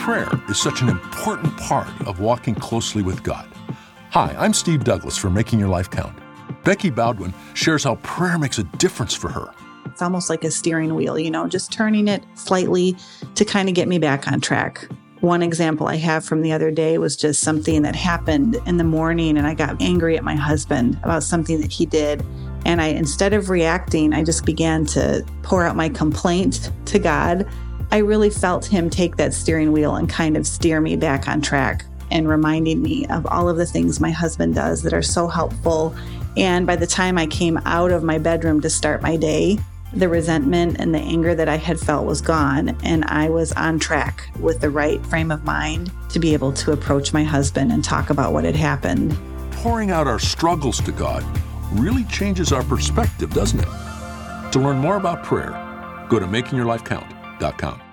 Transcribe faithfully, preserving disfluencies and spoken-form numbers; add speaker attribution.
Speaker 1: prayer is such an important part of walking closely with God. Hi, I'm Steve Douglas from Making Your Life Count. Becky Bowdwin shares how prayer makes a difference for her.
Speaker 2: It's almost like a steering wheel, you know, just turning it slightly to kind of get me back on track. One example I have from the other day was just something that happened in the morning, and I got angry at my husband about something that he did. And I, instead of reacting, I just began to pour out my complaint to God. I really felt him take that steering wheel and kind of steer me back on track and reminding me of all of the things my husband does that are so helpful. And by the time I came out of my bedroom to start my day, the resentment and the anger that I had felt was gone, and I was on track with the right frame of mind to be able to approach my husband and talk about what had happened.
Speaker 1: Pouring out our struggles to God really changes our perspective, doesn't it? To learn more about prayer, go to making your life count dot com.